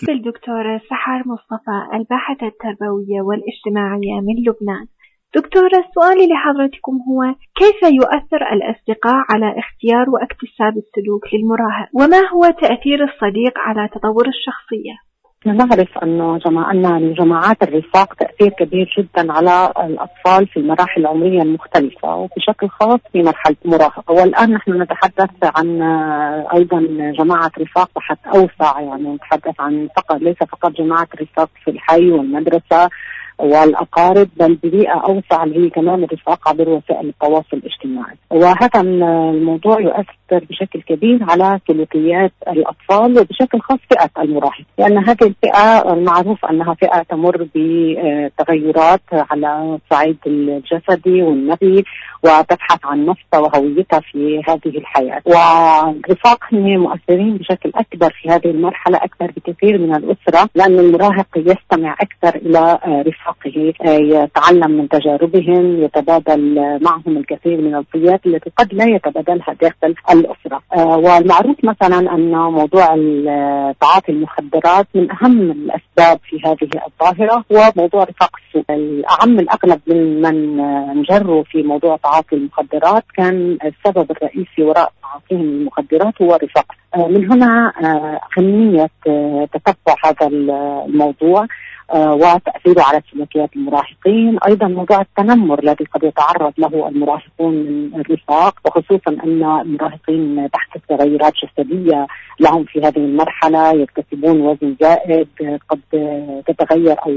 الدكتورة سحر مصطفى، الباحثة التربوية والاجتماعية من لبنان. دكتورة، سؤالي لحضرتكم هو: كيف يؤثر الأصدقاء على اختيار واكتساب السلوك للمراهق؟ وما هو تأثير الصديق على تطور الشخصية؟ نعرف أن جماعات الرفاق تأثير كبير جدا على الأطفال في المراحل العمرية المختلفة وبشكل خاص في مرحلة المراهقة. والآن نحن نتحدث عن أيضا جماعة رفاق بحث أوسع، يعني نتحدث عن ليس فقط جماعة رفاق في الحي والمدرسة والأقارب، بل ببيئة أوسع اللي هي كمان الرفاق عبر وسائل التواصل الاجتماعي. وهذا الموضوع يؤثر بشكل كبير على سلوكيات الأطفال وبشكل خاص فئة المراهق، لأن هذه الفئة معروف أنها فئة تمر بتغيرات على الصعيد الجسدي والنفسي وتبحث عن نفسها وهويتها في هذه الحياة. والرفاق هم مؤثرين بشكل أكبر في هذه المرحلة، أكثر بكثير من الأسرة، لأن المراهق يستمع أكثر إلى رفاقه، يتعلم من تجاربهم، يتبادل معهم الكثير من القيات التي قد لا يتبادلها داخل الأسرة. والمعروف مثلا أن موضوع تعاطي المخدرات من أهم الأسباب في هذه الظاهرة هو موضوع رفاق السوء. الأعم الأغلب من انجروا في موضوع تعاطي المخدرات كان السبب الرئيسي وراء تعاطيهم المخدرات هو رفاق. من هنا أهمية تتبع هذا الموضوع وتأثيره على سلوكيات المراهقين. أيضا موضوع التنمر الذي قد يتعرض له المراهقون من الرفاق، وخصوصا أن المراهقين تحت تغيرات جسدية لهم في هذه المرحلة، يكتسبون وزن زائد، قد تتغير أو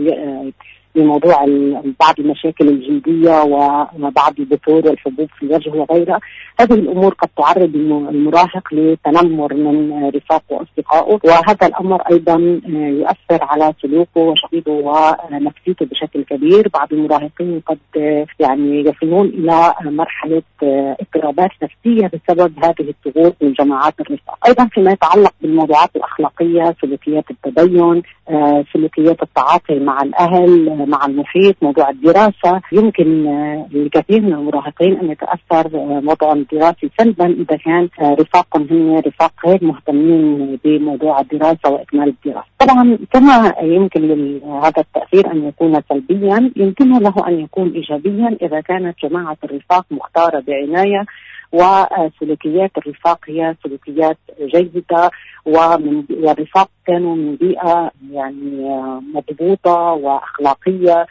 بموضوع بعض المشاكل الجلدية وبعض البثور والحبوب في الوجه وغيرها. هذه الأمور قد تعرض المراهق لتنمر من رفاقه وأصدقائه، وهذا الأمر أيضا يؤثر على سلوكه وشخصيته ونفسيته بشكل كبير. بعض المراهقين قد يصلون إلى مرحلة اضطرابات نفسية بسبب هذه الضغوط من جماعات الرفاق. أيضا فيما يتعلق بالموضوعات الأخلاقية، سلوكيات التدين، سلوكيات التعاطي مع الأهل، مع المحيط، موضوع الدراسة، يمكن لكثير من المراهقين أن يتأثر موضوع الدراسي سلبا إذا كان رفاقهم هم رفاق غير مهتمين بموضوع الدراسة وإكمال الدراسة. طبعا كما يمكن لهذا التأثير أن يكون سلبيا، يمكن له أن يكون إيجابيا إذا كانت جماعة الرفاق مختارة بعناية وسلوكيات الرفاق هي سلوكيات جيدة، والرفاق كانوا من بيئة مضبوطة وأخلاقية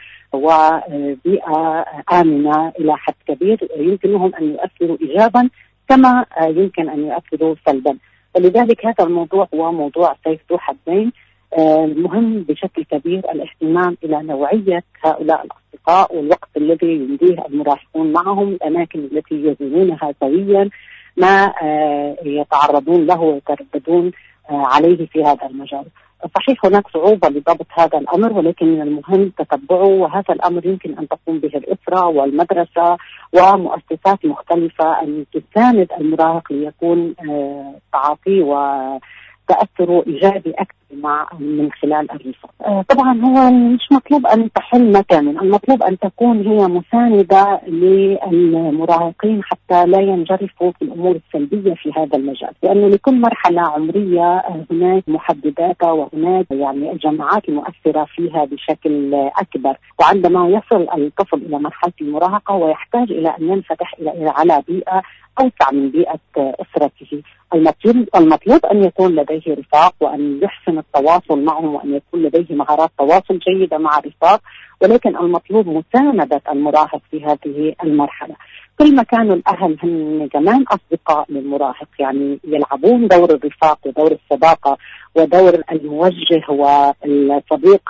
وبيئة آمنة إلى حد كبير، يمكن لهم أن يؤثروا إيجابا كما يمكن أن يؤثروا سلبا. ولذلك هذا الموضوع هو موضوع سيف ذو حدين. المهم بشكل كبير الاهتمام إلى نوعية هؤلاء الأصدقاء والوقت الذي يمضيه المراهقون معهم، الأماكن التي يزورونها سويا، ما يتعرضون له ويترددون عليه في هذا المجال. صحيح هناك صعوبة لضبط هذا الأمر، ولكن من المهم تتبعه، وهذا الأمر يمكن أن تقوم به الأسرة والمدرسة ومؤسسات مختلفة أن تساند المراهق ليكون تعاطي وتأثره إيجابي أكثر من خلال الرفاق. طبعا هو مش مطلوب أن تحل مكانا، المطلوب أن تكون هي مساندة للمراهقين حتى لا ينجرفوا في الأمور السلبية في هذا المجال، لأنه لكل مرحلة عمرية هناك محدداتها وهناك الجماعات المؤثرة فيها بشكل أكبر. وعندما يصل الطفل إلى مرحلة المراهقة ويحتاج إلى أن ينفتح على بيئة أوسع من بيئة أسرته، المطلوب أن يكون لديه رفاق وأن يحسن التواصل معهم وأن يكون لديه مهارات تواصل جيدة مع الرفاق، ولكن المطلوب مساندة المراهق في هذه المرحلة. كل ما كانوا الأهل هم كمان أصدقاء للمراهق، يلعبون دور الرفاق ودور الصداقة ودور الموجه والصديق،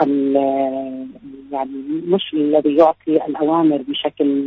مش الذي يعطي الأوامر بشكل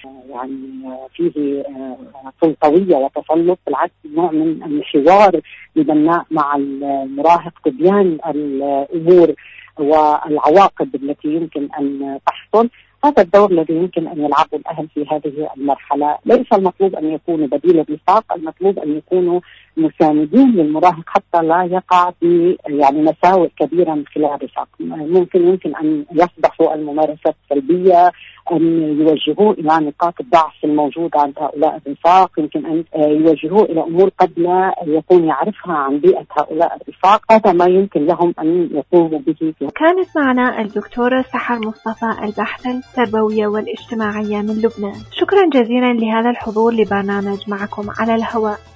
فيه سلطوية وتسلط، بالعكس نوع من الحوار البناء مع المراهق، تبيان الأمور والعواقب التي يمكن أن تحصل. هذا الدور الذي يمكن أن يلعبه الأهل في هذه المرحلة. ليس المطلوب أن يكونوا بديل الرفاق، المطلوب أن يكونوا مساندين للمراهق حتى لا يقع في مساوئ كبيرة من خلال الرفاق. يمكن أن يصبحوا الممارسات السلبية أن يوجهوه إلى نقاط الضعف الموجودة عند هؤلاء الرفاق، يمكن أن يوجهوه إلى أمور قد لا يكون يعرفها عن بيئة هؤلاء الرفاق. هذا ما يمكن لهم أن يقوموا به. كانت معنا الدكتورة سحر مصطفى، الباحثة التربوية والاجتماعية من لبنان. شكرا جزيلا لهذا الحضور لبرنامج معكم على الهواء.